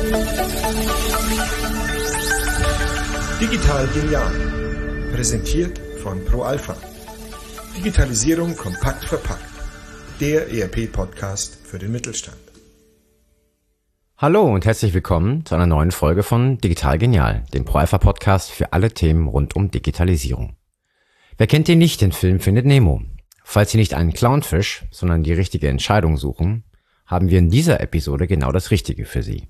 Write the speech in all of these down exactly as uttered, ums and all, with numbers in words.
Digital genial. Präsentiert von ProAlpha. Digitalisierung kompakt verpackt. Der E R P-Podcast für den Mittelstand. Hallo und herzlich willkommen zu einer neuen Folge von Digital genial, dem ProAlpha-Podcast für alle Themen rund um Digitalisierung. Wer kennt ihn nicht, den Film Findet Nemo? Falls Sie nicht einen Clownfisch, sondern die richtige Entscheidung suchen, haben wir in dieser Episode genau das Richtige für Sie.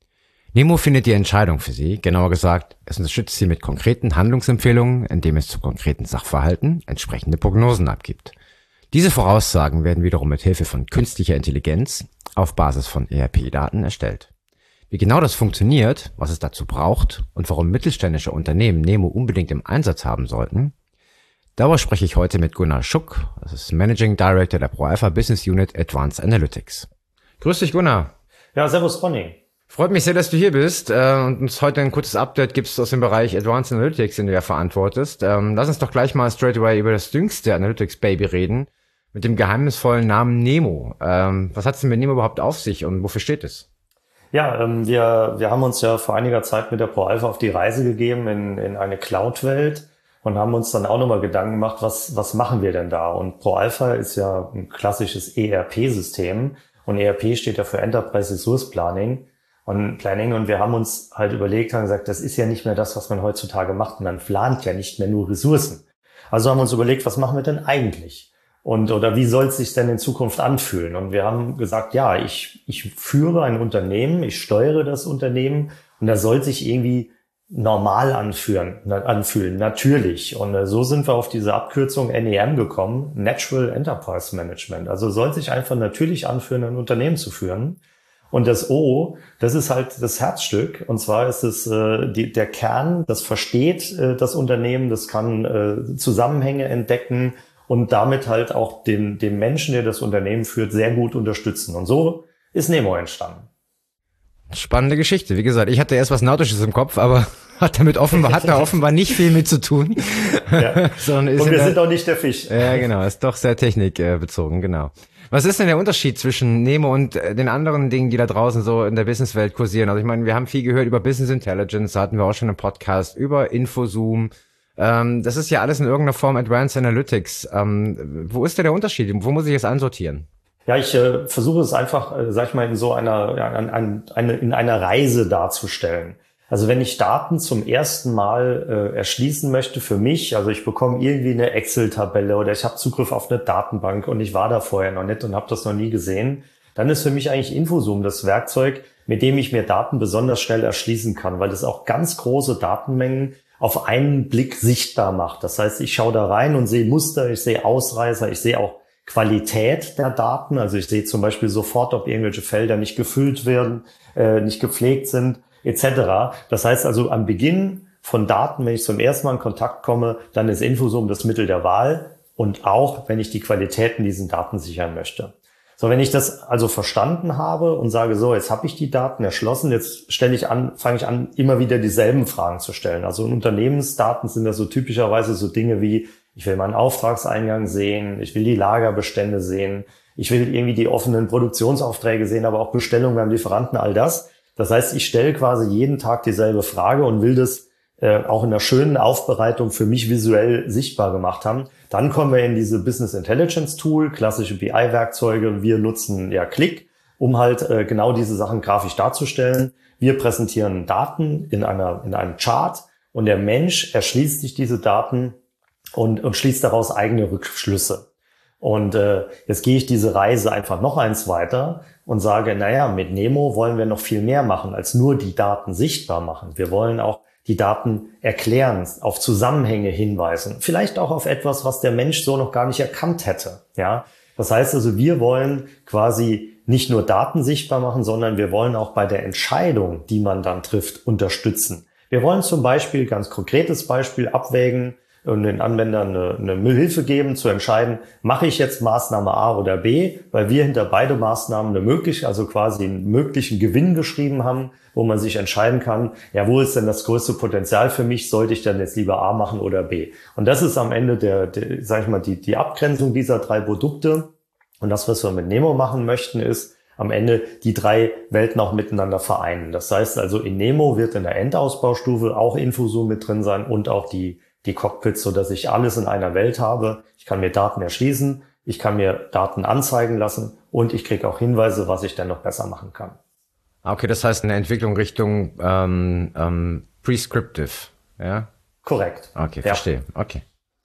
Nemo findet die Entscheidung für Sie, genauer gesagt, es unterstützt Sie mit konkreten Handlungsempfehlungen, indem es zu konkreten Sachverhalten entsprechende Prognosen abgibt. Diese Voraussagen werden wiederum mit Hilfe von künstlicher Intelligenz auf Basis von E R P-Daten erstellt. Wie genau das funktioniert, was es dazu braucht und warum mittelständische Unternehmen Nemo unbedingt im Einsatz haben sollten, darüber spreche ich heute mit Gunnar Schuck, das ist Managing Director der ProAlpha Business Unit Advanced Analytics. Grüß dich, Gunnar. Ja, servus, Ronny. Freut mich sehr, dass du hier bist äh, und uns heute ein kurzes Update gibst aus dem Bereich Advanced Analytics, den du ja verantwortest. Ähm, lass uns doch gleich mal straight away über das jüngste Analytics-Baby reden, mit dem geheimnisvollen Namen Nemo. Ähm, was hat es denn mit Nemo überhaupt auf sich und wofür steht es? Ja, ähm, wir wir haben uns ja vor einiger Zeit mit der ProAlpha auf die Reise gegeben in in eine Cloud-Welt und haben uns dann auch nochmal Gedanken gemacht, was was machen wir denn da? Und ProAlpha ist ja ein klassisches E R P-System und E R P steht ja für Enterprise Resource Planning. Und Planning und wir haben uns halt überlegt, haben gesagt, das ist ja nicht mehr das, was man heutzutage macht. Man plant ja nicht mehr nur Ressourcen. Also haben wir uns überlegt, was machen wir denn eigentlich? Und oder wie soll es sich denn in Zukunft anfühlen? Und wir haben gesagt, ja, ich ich führe ein Unternehmen, ich steuere das Unternehmen und das soll sich irgendwie normal anfühlen, anfühlen, natürlich. Und so sind wir auf diese Abkürzung N E M gekommen, Natural Enterprise Management. Also soll sich einfach natürlich anfühlen, ein Unternehmen zu führen. Und das O, das ist halt das Herzstück. Und zwar ist es äh, die, der Kern, das versteht äh, das Unternehmen, das kann äh, Zusammenhänge entdecken und damit halt auch den, den Menschen, der das Unternehmen führt, sehr gut unterstützen. Und so ist Nemo entstanden. Spannende Geschichte. Wie gesagt, ich hatte erst was Nautisches im Kopf, aber hat damit offenbar, hat da offenbar nicht viel mit zu tun. Ja. Sondern ist und wir der, sind auch nicht der Fisch. Ja, genau. Ist doch sehr technikbezogen, genau. Was ist denn der Unterschied zwischen Nemo und den anderen Dingen, die da draußen so in der Businesswelt kursieren? Also ich meine, wir haben viel gehört über Business Intelligence, da hatten wir auch schon einen Podcast, über Infozoom. Ähm, das ist ja alles in irgendeiner Form Advanced Analytics. Ähm, wo ist denn der Unterschied? Wo muss ich es einsortieren? Ja, ich äh, versuche es einfach, äh, sag ich mal, in so einer, ja, an, an, eine, in einer Reise darzustellen. Also wenn ich Daten zum ersten Mal äh, erschließen möchte für mich, also ich bekomme irgendwie eine Excel-Tabelle oder ich habe Zugriff auf eine Datenbank und ich war da vorher noch nicht und habe das noch nie gesehen, dann ist für mich eigentlich Infozoom das Werkzeug, mit dem ich mir Daten besonders schnell erschließen kann, weil es auch ganz große Datenmengen auf einen Blick sichtbar macht. Das heißt, ich schaue da rein und sehe Muster, ich sehe Ausreißer, ich sehe auch Qualität der Daten. Also ich sehe zum Beispiel sofort, ob irgendwelche Felder nicht gefüllt werden, äh, nicht gepflegt sind, et cetera. Das heißt also, am Beginn von Daten, wenn ich zum ersten Mal in Kontakt komme, dann ist Infozoom das Mittel der Wahl und auch, wenn ich die Qualitäten diesen Daten sichern möchte. So, wenn ich das also verstanden habe und sage, so, jetzt habe ich die Daten erschlossen, jetzt stelle ich an, fange ich an, immer wieder dieselben Fragen zu stellen. Also in Unternehmensdaten sind das so typischerweise so Dinge wie, ich will meinen Auftragseingang sehen, ich will die Lagerbestände sehen, ich will irgendwie die offenen Produktionsaufträge sehen, aber auch Bestellungen beim Lieferanten, all das. Das heißt, ich stelle quasi jeden Tag dieselbe Frage und will das äh, auch in einer schönen Aufbereitung für mich visuell sichtbar gemacht haben. Dann kommen wir in diese Business Intelligence Tool, klassische B I-Werkzeuge. Wir nutzen ja Qlik, um halt äh, genau diese Sachen grafisch darzustellen. Wir präsentieren Daten in einer in einem Chart und der Mensch erschließt sich diese Daten und, und schließt daraus eigene Rückschlüsse. Und äh, jetzt gehe ich diese Reise einfach noch eins weiter und sage, naja, mit Nemo wollen wir noch viel mehr machen, als nur die Daten sichtbar machen. Wir wollen auch die Daten erklären, auf Zusammenhänge hinweisen, vielleicht auch auf etwas, was der Mensch so noch gar nicht erkannt hätte. Ja, das heißt also, wir wollen quasi nicht nur Daten sichtbar machen, sondern wir wollen auch bei der Entscheidung, die man dann trifft, unterstützen. Wir wollen zum Beispiel, ganz konkretes Beispiel, abwägen und den Anwendern eine, eine Hilfe geben, zu entscheiden, mache ich jetzt Maßnahme A oder B, weil wir hinter beide Maßnahmen eine mögliche, also quasi einen möglichen Gewinn geschrieben haben, wo man sich entscheiden kann, ja, wo ist denn das größte Potenzial für mich, sollte ich dann jetzt lieber A machen oder B? Und das ist am Ende der, der sag ich mal, die, die Abgrenzung dieser drei Produkte. Und das, was wir mit Nemo machen möchten, ist am Ende die drei Welten auch miteinander vereinen. Das heißt also, in Nemo wird in der Endausbaustufe auch Infozoom mit drin sein und auch die, die Cockpits, so dass ich alles in einer Welt habe. Ich kann mir Daten erschließen, ich kann mir Daten anzeigen lassen und ich kriege auch Hinweise, was ich dann noch besser machen kann. Okay, das heißt eine Entwicklung Richtung ähm, ähm, Prescriptive, ja? Korrekt. Okay, ja. Verstehe. Okay.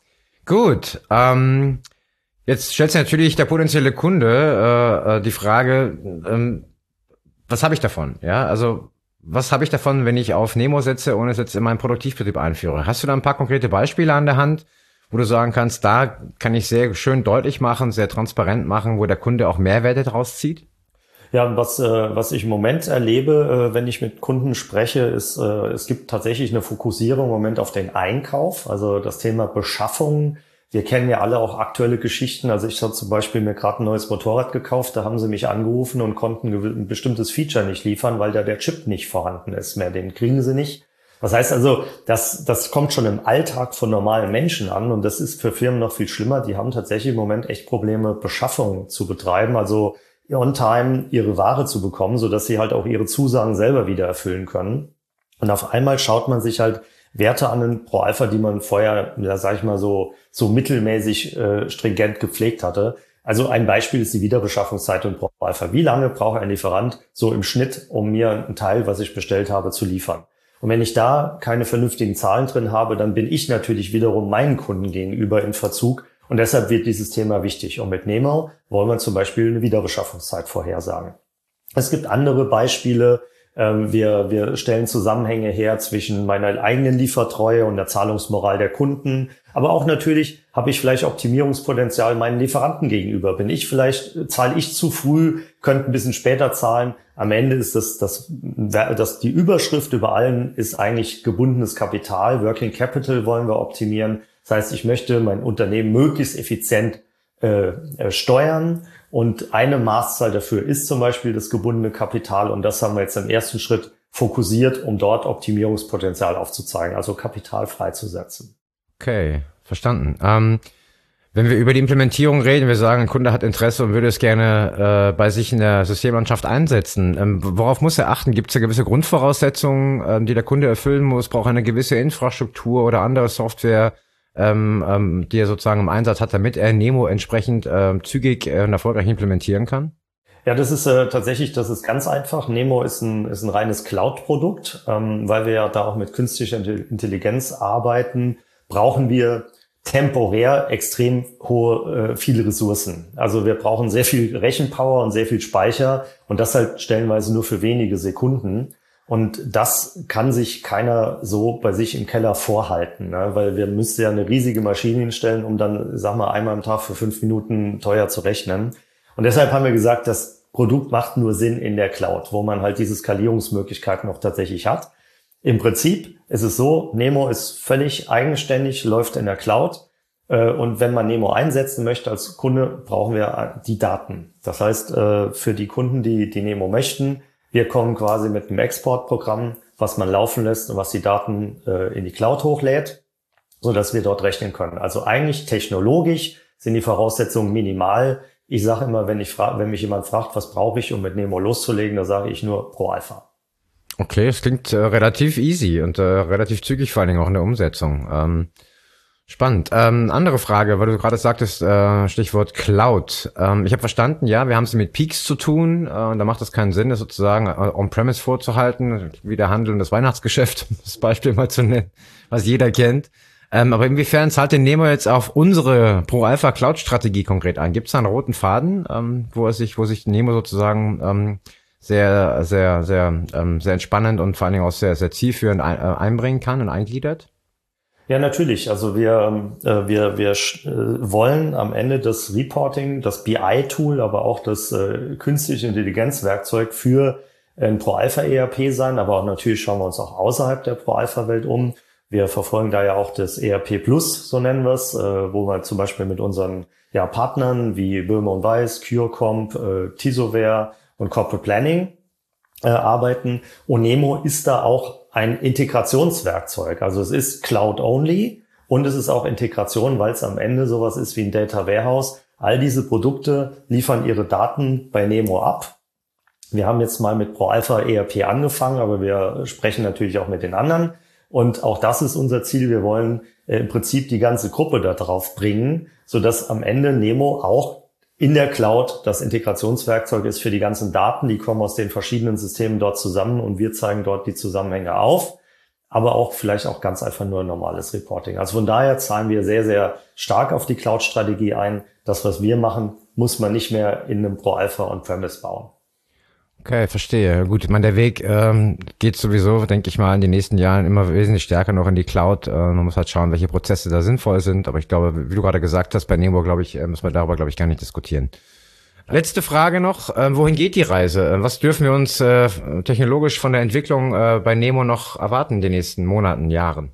Gut. Ähm, jetzt stellt sich natürlich der potenzielle Kunde äh, die Frage, ähm, was habe ich davon? Ja, also was habe ich davon, wenn ich auf Nemo setze und es jetzt in meinen Produktivbetrieb einführe? Hast du da ein paar konkrete Beispiele an der Hand, wo du sagen kannst, da kann ich sehr schön deutlich machen, sehr transparent machen, wo der Kunde auch Mehrwerte draus zieht? Ja, was äh, was ich im Moment erlebe, äh, wenn ich mit Kunden spreche, ist, äh, es gibt tatsächlich eine Fokussierung im Moment auf den Einkauf, also das Thema Beschaffung. Wir kennen ja alle auch aktuelle Geschichten. Also ich habe zum Beispiel mir gerade ein neues Motorrad gekauft, da haben sie mich angerufen und konnten ein bestimmtes Feature nicht liefern, weil da der Chip nicht vorhanden ist mehr. Den kriegen sie nicht. Das heißt also, das, das kommt schon im Alltag von normalen Menschen an und das ist für Firmen noch viel schlimmer. Die haben tatsächlich im Moment echt Probleme, Beschaffung zu betreiben, also on time ihre Ware zu bekommen, so dass sie halt auch ihre Zusagen selber wieder erfüllen können. Und auf einmal schaut man sich halt Werte an in ProAlpha, die man vorher, ja, sag ich mal so, so mittelmäßig äh, stringent gepflegt hatte. Also ein Beispiel ist die Wiederbeschaffungszeit in ProAlpha. Wie lange braucht ein Lieferant so im Schnitt, um mir einen Teil, was ich bestellt habe, zu liefern? Und wenn ich da keine vernünftigen Zahlen drin habe, dann bin ich natürlich wiederum meinen Kunden gegenüber in Verzug. Und deshalb wird dieses Thema wichtig. Und mit Nemo wollen wir zum Beispiel eine Wiederbeschaffungszeit vorhersagen. Es gibt andere Beispiele. Wir, wir stellen Zusammenhänge her zwischen meiner eigenen Liefertreue und der Zahlungsmoral der Kunden. Aber auch natürlich habe ich vielleicht Optimierungspotenzial meinen Lieferanten gegenüber. Bin ich vielleicht, zahle ich zu früh, könnte ein bisschen später zahlen. Am Ende ist das, das, das, die Überschrift über allen ist eigentlich gebundenes Kapital. Working Capital wollen wir optimieren. Das heißt, ich möchte mein Unternehmen möglichst effizient äh, steuern und eine Maßzahl dafür ist zum Beispiel das gebundene Kapital und das haben wir jetzt im ersten Schritt fokussiert, um dort Optimierungspotenzial aufzuzeigen, also Kapital freizusetzen. Okay, verstanden. Ähm, wenn wir über die Implementierung reden, wir sagen, ein Kunde hat Interesse und würde es gerne äh, bei sich in der Systemlandschaft einsetzen. Ähm, worauf muss er achten? Gibt es da gewisse Grundvoraussetzungen, ähm, die der Kunde erfüllen muss? Braucht er eine gewisse Infrastruktur oder andere Software, ähm, ähm, die er sozusagen im Einsatz hat, damit er Nemo entsprechend äh, zügig äh, und erfolgreich implementieren kann? Ja, das ist äh, tatsächlich, das ist ganz einfach. Nemo ist ein, ist ein reines Cloud-Produkt, ähm, weil wir ja da auch mit künstlicher Intelligenz arbeiten, brauchen wir temporär extrem hohe, äh, viele Ressourcen. Also wir brauchen sehr viel Rechenpower und sehr viel Speicher und das halt stellenweise nur für wenige Sekunden. Und das kann sich keiner so bei sich im Keller vorhalten, ne? Weil wir müssten ja eine riesige Maschine hinstellen, um dann, sag mal, einmal am Tag für fünf Minuten teuer zu rechnen. Und deshalb haben wir gesagt, das Produkt macht nur Sinn in der Cloud, wo man halt diese Skalierungsmöglichkeiten auch tatsächlich hat. Im Prinzip ist es so, Nemo ist völlig eigenständig, läuft in der Cloud. Und wenn man Nemo einsetzen möchte als Kunde, brauchen wir die Daten. Das heißt, für die Kunden, die, die Nemo möchten, wir kommen quasi mit einem Exportprogramm, was man laufen lässt und was die Daten äh, in die Cloud hochlädt, so dass wir dort rechnen können. Also eigentlich technologisch sind die Voraussetzungen minimal. Ich sage immer, wenn ich fra- wenn mich jemand fragt, was brauche ich, um mit Nemo loszulegen, da sage ich nur ProAlpha. Okay, es klingt äh, relativ easy und äh, relativ zügig, vor allen Dingen auch in der Umsetzung. Ähm, spannend. Ähm, andere Frage, weil du gerade sagtest, äh, Stichwort Cloud. Ähm, ich habe verstanden, ja, wir haben es mit Peaks zu tun äh, und da macht es keinen Sinn, das sozusagen äh, on-premise vorzuhalten, wie der Handel und das Weihnachtsgeschäft, das Beispiel mal zu nennen, was jeder kennt. Ähm, aber inwiefern zahlt denn Nemo jetzt auf unsere ProAlpha Cloud-Strategie konkret ein? Gibt es da einen roten Faden, ähm, wo es sich, wo sich Nemo sozusagen ähm, sehr, sehr, sehr, ähm, sehr entspannend und vor allen Dingen auch sehr, sehr zielführend ein, äh, einbringen kann und eingliedert? Ja, natürlich. Also wir, äh, wir, wir äh, wollen am Ende das Reporting, das B I-Tool, aber auch das äh, künstliche Intelligenzwerkzeug für ein ProAlpha-E R P sein. Aber auch natürlich schauen wir uns auch außerhalb der ProAlpha-Welt um. Wir verfolgen da ja auch das E R P Plus, so nennen wir es, äh, wo wir zum Beispiel mit unseren ja, Partnern wie Böhme und Weiss, CureComp, äh, Tisoware und Corporate Planning äh, arbeiten. Und Nemo ist da auch ein Integrationswerkzeug. Also es ist Cloud-only und es ist auch Integration, weil es am Ende sowas ist wie ein Data Warehouse. All diese Produkte liefern ihre Daten bei Nemo ab Wir haben jetzt mal mit ProAlpha E R P angefangen, aber wir sprechen natürlich auch mit den anderen. Und auch das ist unser Ziel. Wir wollen äh, im Prinzip die ganze Gruppe da drauf bringen, sodass am Ende Nemo auch in der Cloud das Integrationswerkzeug ist für die ganzen Daten. Die kommen aus den verschiedenen Systemen dort zusammen und wir zeigen dort die Zusammenhänge auf. Aber auch vielleicht auch ganz einfach nur normales Reporting. Also von daher zahlen wir sehr, sehr stark auf die Cloud-Strategie ein. Das, was wir machen, muss man nicht mehr in einem ProAlpha On-Premise bauen. Okay, verstehe. Gut, ich meine, der Weg ähm, geht sowieso, denke ich mal, in den nächsten Jahren immer wesentlich stärker noch in die Cloud. Äh, man muss halt schauen, welche Prozesse da sinnvoll sind. Aber ich glaube, wie du gerade gesagt hast, bei Nemo, glaube ich, äh, müssen wir darüber, glaube ich, gar nicht diskutieren. Letzte Frage noch. Äh, wohin geht die Reise? Äh, was dürfen wir uns äh, technologisch von der Entwicklung äh, bei Nemo noch erwarten in den nächsten Monaten, Jahren?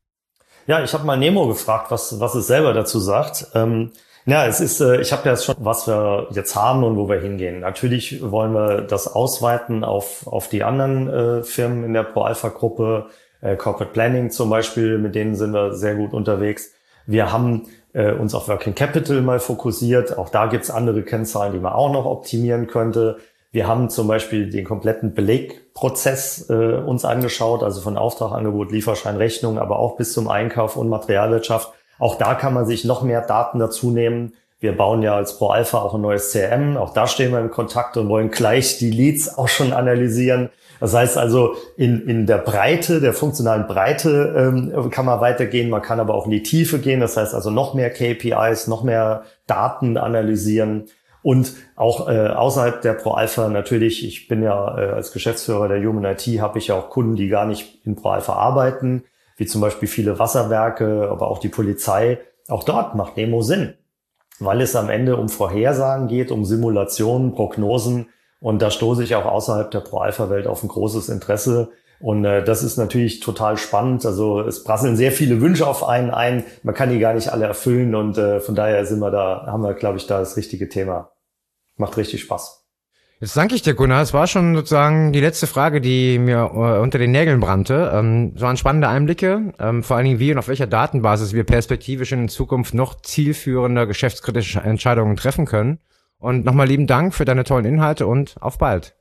Ja, ich habe mal Nemo gefragt, was, was es selber dazu sagt. Ähm, Ja, es ist, äh, ich habe ja schon, was wir jetzt haben und wo wir hingehen. Natürlich wollen wir das ausweiten auf auf die anderen äh, Firmen in der ProAlpha-Gruppe, äh, Corporate Planning zum Beispiel, mit denen sind wir sehr gut unterwegs. Wir haben äh, uns auf Working Capital mal fokussiert. Auch da gibt's andere Kennzahlen, die man auch noch optimieren könnte. Wir haben zum Beispiel den kompletten Belegprozess äh, uns angeschaut, also von Auftrag, Angebot, Lieferschein, Rechnung, aber auch bis zum Einkauf und Materialwirtschaft. Auch da kann man sich noch mehr Daten dazu nehmen. Wir bauen ja als ProAlpha auch ein neues C R M. Auch da stehen wir im Kontakt und wollen gleich die Leads auch schon analysieren. Das heißt also, in, in der Breite, der funktionalen Breite ähm, kann man weitergehen. Man kann aber auch in die Tiefe gehen. Das heißt also noch mehr K P Is, noch mehr Daten analysieren. Und auch äh, außerhalb der ProAlpha natürlich, ich bin ja äh, als Geschäftsführer der Human I T, habe ich ja auch Kunden, die gar nicht in ProAlpha arbeiten, wie zum Beispiel viele Wasserwerke, aber auch die Polizei. Auch dort macht Nemo Sinn, weil es am Ende um Vorhersagen geht, um Simulationen, Prognosen. Und da stoße ich auch außerhalb der ProAlpha-Welt auf ein großes Interesse. Und äh, das ist natürlich total spannend. Also es prasseln sehr viele Wünsche auf einen ein. Man kann die gar nicht alle erfüllen. Und äh, von daher sind wir da, haben wir, glaube ich, da das richtige Thema. Macht richtig Spaß. Jetzt danke ich dir, Gunnar. Es war schon sozusagen die letzte Frage, die mir äh, unter den Nägeln brannte. Ähm, es waren spannende Einblicke, ähm, vor allen Dingen wie und auf welcher Datenbasis wir perspektivisch in Zukunft noch zielführende geschäftskritische Entscheidungen treffen können. Und nochmal lieben Dank für deine tollen Inhalte und auf bald.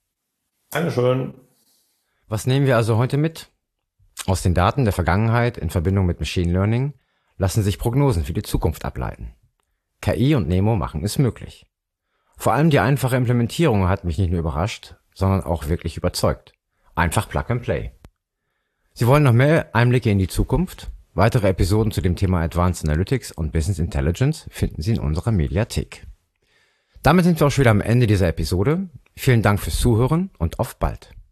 Dankeschön. Was nehmen wir also heute mit? Aus den Daten der Vergangenheit in Verbindung mit Machine Learning lassen sich Prognosen für die Zukunft ableiten. K I und Nemo machen es möglich. Vor allem die einfache Implementierung hat mich nicht nur überrascht, sondern auch wirklich überzeugt. Einfach Plug and Play. Sie wollen noch mehr Einblicke in die Zukunft? Weitere Episoden zu dem Thema Advanced Analytics und Business Intelligence finden Sie in unserer Mediathek. Damit sind wir auch schon wieder am Ende dieser Episode. Vielen Dank fürs Zuhören und auf bald.